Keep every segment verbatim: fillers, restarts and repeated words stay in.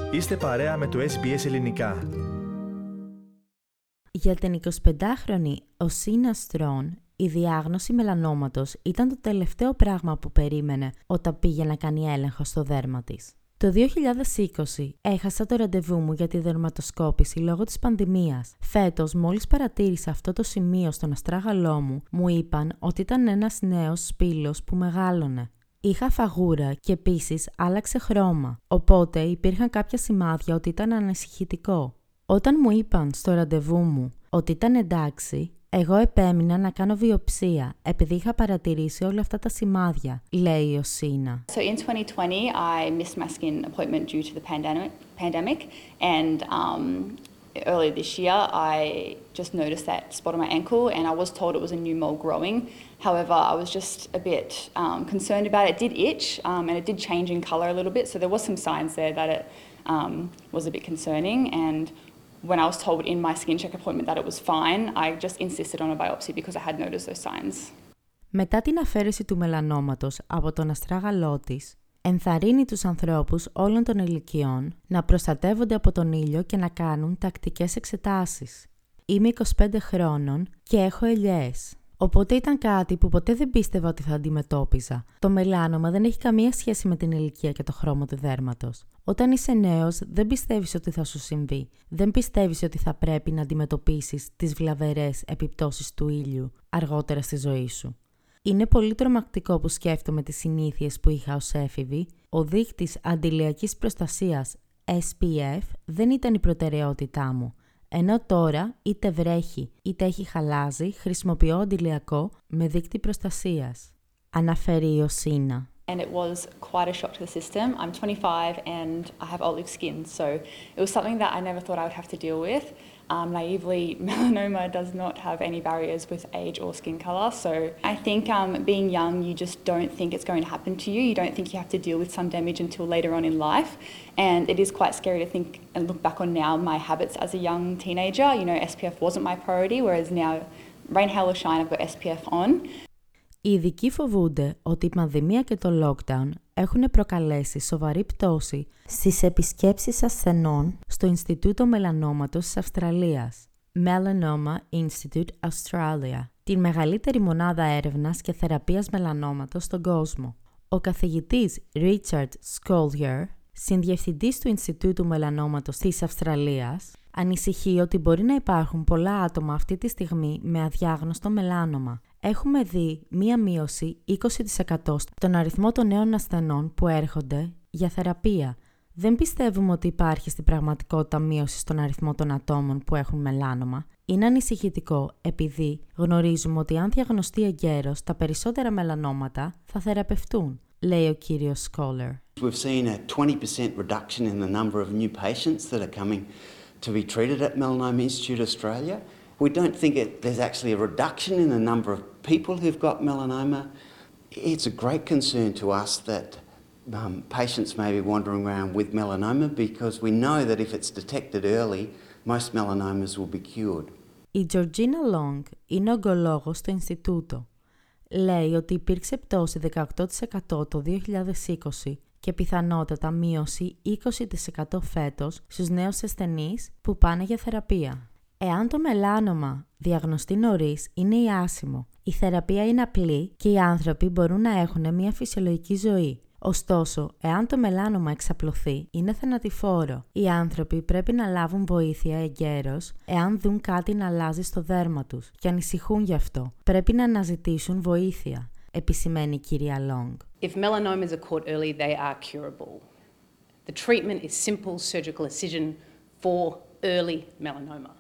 Είστε παρέα με το ες μπι ες Ελληνικά. Για την εικοσιπεντάχρονη Οσίνα Στρόν, η διάγνωση μελανόματος ήταν το τελευταίο πράγμα που περίμενε όταν πήγε να κάνει έλεγχο στο δέρμα της. Το δύο χιλιάδες είκοσι έχασα το ραντεβού μου για τη δερματοσκόπηση λόγω της πανδημίας. Φέτος, μόλις παρατήρησα αυτό το σημείο στον αστράγαλό μου, μου είπαν ότι ήταν ένας νέος σπήλος που μεγάλωνε. Είχα φαγούρα και επίσης άλλαξε χρώμα, οπότε υπήρχαν κάποια σημάδια ότι ήταν ανησυχητικό. Όταν μου είπαν στο ραντεβού μου ότι ήταν εντάξει, εγώ επέμεινα να κάνω βιοψία επειδή είχα παρατηρήσει όλα αυτά τα σημάδια, λέει η Οσίνα. So in twenty twenty I missed my skin appointment due to the pandemic, pandemic and um, earlier this year I just noticed that spot on my ankle and I was told it was a new mole growing. However, I was just a bit um, concerned about it. It did itch um, and it did change in colour a little bit, so there was some signs there that it um, was a bit concerning. And when I was told in my skin check appointment that it was fine, I just insisted on a biopsy because I had noticed those signs. Μετά την αφαίρεση του μελανόματος από τον αστράγαλό της, ενθαρρύνει τους ανθρώπους όλων των ηλικιών να προστατεύονται από τον ήλιο και να κάνουν τακτικές εξετάσεις. Είμαι είκοσι πέντε χρόνων και έχω ελιές. Οπότε ήταν κάτι που ποτέ δεν πίστευα ότι θα αντιμετώπιζα. Το μελάνομα δεν έχει καμία σχέση με την ηλικία και το χρώμα του δέρματος. Όταν είσαι νέος, δεν πιστεύεις ότι θα σου συμβεί. Δεν πιστεύεις ότι θα πρέπει να αντιμετωπίσεις τις βλαβερές επιπτώσεις του ήλιου αργότερα στη ζωή σου. Είναι πολύ τρομακτικό που σκέφτομαι τις συνήθειες που είχα ως έφηβη. Ο δείκτης αντιλιακής προστασίας ες πι εφ δεν ήταν η προτεραιότητά μου. Ενώ τώρα είτε βρέχει είτε έχει χαλάζι, χρησιμοποιώ αντιλιακό με δείκτη προστασίας. Αναφέρει η Οσίνα. And it was quite a shock to the system. I'm twenty-five and I have olive skin, so it was something that I never thought I would have to deal with. Um, naively, melanoma does not have any barriers with age or skin colour, so I think um, being young, you just don't think it's going to happen to you. You don't think you have to deal with some damage until later on in life, and it is quite scary to think and look back on now my habits as a young teenager. You know, ες πι εφ wasn't my priority, whereas now, rain, hail or shine, I've got ες πι εφ on. Οι ειδικοί φοβούνται ότι η πανδημία και το lockdown έχουν προκαλέσει σοβαρή πτώση στις επισκέψεις ασθενών στο Ινστιτούτο Μελανόματος της Αυστραλίας, Melanoma Institute Australia, την μεγαλύτερη μονάδα έρευνας και θεραπείας μελανόματος στον κόσμο. Ο καθηγητής Richard Scolyer, συνδιευθυντής του Ινστιτούτου Μελανόματος της Αυστραλίας, ανησυχεί ότι μπορεί να υπάρχουν πολλά άτομα αυτή τη στιγμή με αδιάγνωστο μελάνομα. Έχουμε δει μία μείωση είκοσι τοις εκατό στον αριθμό των νέων ασθενών που έρχονται για θεραπεία. Δεν πιστεύουμε ότι υπάρχει στην πραγματικότητα μείωση στον αριθμό των ατόμων που έχουν μελάνομα. Είναι ανησυχητικό επειδή γνωρίζουμε ότι αν διαγνωστεί εγκαίρως, τα περισσότερα μελανόματα θα θεραπευτούν, λέει ο κύριος Scholar. We've seen a twenty percent reduction in the number of new patients that are coming to be treated at Melanoma Institute Australia. We don't think it, there's actually a reduction in the number of people who've got melanoma. It's a great concern to us that um, patients may be wandering around with melanoma because we know that if it's detected early, most melanomas will be cured. Η Georgina Long είναι ογκολόγος στο Ινστιτούτο. Λέει ότι υπήρξε πτώση δεκαοκτώ τοις εκατό το δύο χιλιάδες είκοσι και πιθανότατα μείωση είκοσι τοις εκατό φέτος στους νέους ασθενείς που πάνε για θεραπεία. Εάν το μελάνομα διαγνωστεί νωρίς, είναι άσιμο. Η θεραπεία είναι απλή και οι άνθρωποι μπορούν να έχουν μια φυσιολογική ζωή. Ωστόσο, εάν το μελάνομα εξαπλωθεί, είναι θανατηφόρο. Οι άνθρωποι πρέπει να λάβουν βοήθεια εγκαίρως εάν δουν κάτι να αλλάζει στο δέρμα τους και ανησυχούν γι' αυτό. Πρέπει να αναζητήσουν βοήθεια, επισημαίνει η κυρία Long. If melanomas are caught early, they are curable. The treatment is simple surgical incision for early melanoma.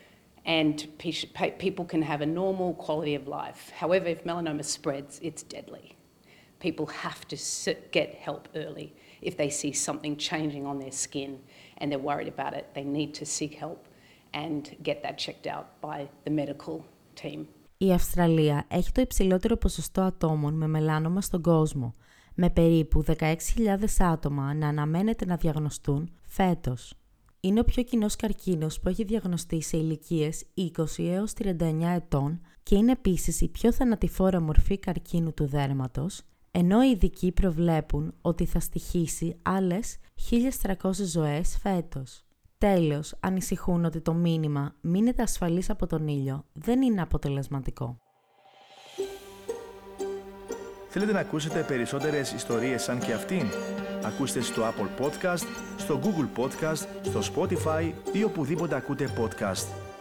And people can have a normal quality of life. However, if melanoma spreads, it's deadly. People have to get help early. If they see something changing on their skin and they're worried about it, they need to seek help and get that checked out by the medical team. Η Αυστραλία έχει το υψηλότερο ποσοστό ατόμων με μελάνομα στον κόσμο, με περίπου δεκαέξι χιλιάδες άτομα να αναμένεται να διαγνωστούν φέτος. Είναι ο πιο κοινός καρκίνος που έχει διαγνωστεί σε ηλικίες είκοσι έως τριάντα εννιά ετών και είναι επίσης η πιο θανατηφόρα μορφή καρκίνου του δέρματος, ενώ οι ειδικοί προβλέπουν ότι θα στοιχήσει άλλες χίλιες τριακόσιες ζωές φέτος. Τέλος, ανησυχούν ότι το μήνυμα «μείνετε ασφαλείς από τον ήλιο» δεν είναι αποτελεσματικό. Θέλετε να ακούσετε περισσότερες ιστορίες σαν και αυτήν? Ακούστε στο Apple Podcast, στο Google Podcast, στο Spotify ή οπουδήποτε ακούτε podcast.